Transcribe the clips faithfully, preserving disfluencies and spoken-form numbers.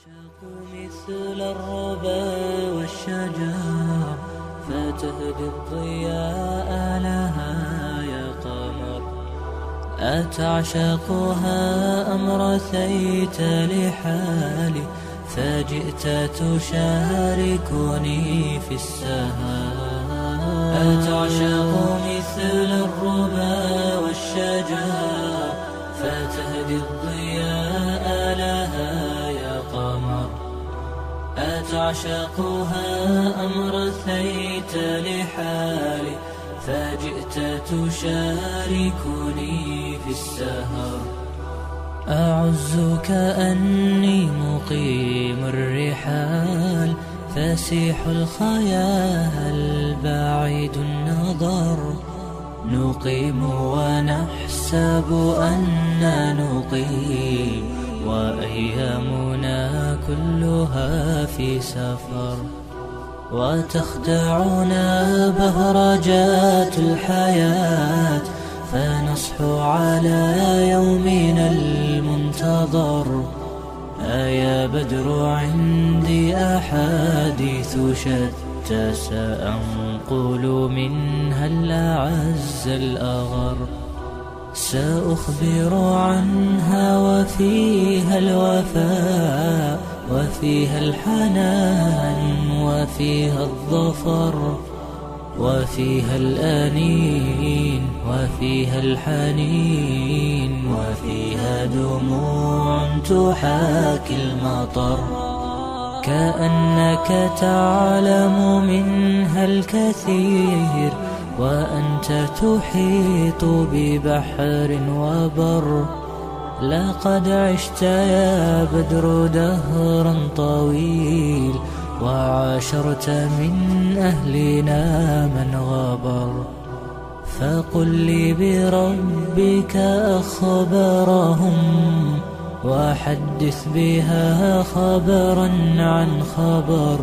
مثل الربا والشجر فتهدي الضياء لها يا قمر. أتعشقها أم رثيت لحالي فجئت تشاركني في السهر. أتعشق مثل الربا والشجر فتهدي الضياء لها يا قمر. أتعشقها أم رثيت لحالي فجئت تشاركني في السهر. أعزك أني مقيم الرحال فسيح الخيال بعيد النظر. نقيم ونحسب أننا نقيم وأيامنا كلها في سفر. وتخدعنا بهرجات الحياة فنصحو على يومنا المنتظر. أيا بدر عندي أحاديث شتى سأنقل منها الأعز الأغر. سأخبر عنها وفيها الوفاء وفيها الحنان وفيها الظفر وفيها الأنين وفيها الحنين وفيها دموع تحاكي المطر. كأنك تعلم منها الكثير وأنت تحيط ببحر وبر. لقد عشت يا بدر دهرا طويل وعاشرت من أهلنا من غبر. فقل لي بربك أخبرهم وحدث بها خبرا عن خبر.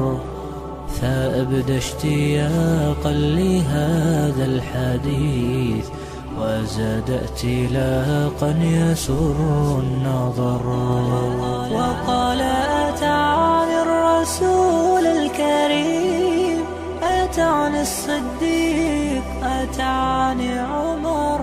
فأبدى اشتياقا لهذا الحديث وزاد ائتلاقا يسر النظر. وقال أتعني الرسول الكريم أتعني الصديق أتعني عمر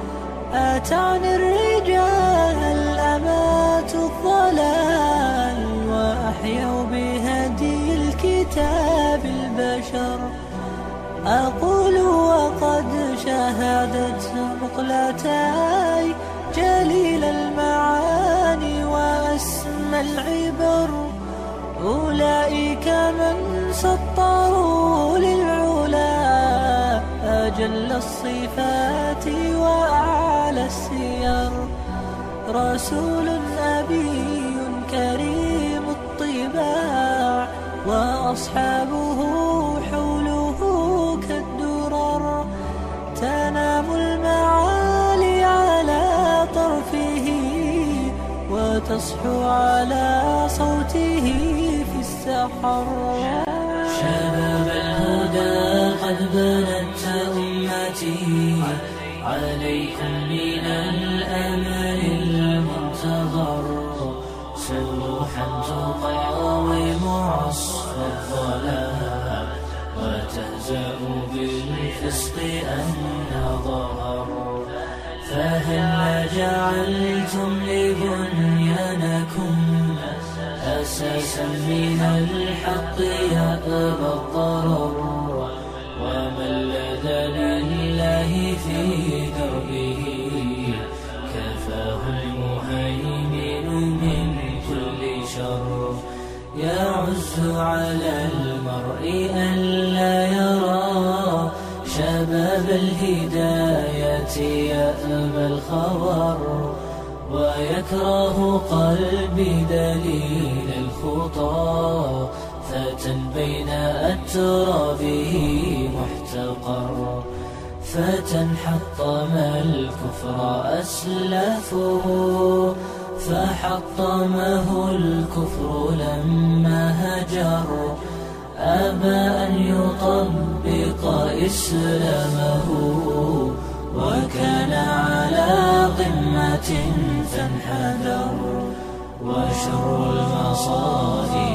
أتعني الرجال الأمات الضلال وأحيوا بهدي الكتاب البشر. أقول وقد شهدت مقلتاي جليل المعاني وأسمى العبر. أولئك من سطروا للعلا أجل الصفات وأعلى السير. رسول نبي كريم الطباع وأصحابه حوله كالدرر. تنام المعالي على طرفه وتصحو على صوته في السحر. شباب الهدى قد بنت أمتي عليكم من الأمل المنتظر. سلوحا تقاوم عصف الظلام وتهزأ بالفسق أن ظهر. فهل جعلتم لبنيانكم أساسا من الحق يأبى الضرر. وما الذي لله في دربه كفاه المهيمن من كل شر. يعز على المرء ألا يرى شباب الهداية يأبى الخبر. ويكره قلبي دليل الخطى فتى بين أترابه محتقر. فتى حطم الكفر أسلافه فحطمه الكفر لما هجر. أبى أن يطبق إسلامه وكان على قمة فانحدر. وشر المرء المصائب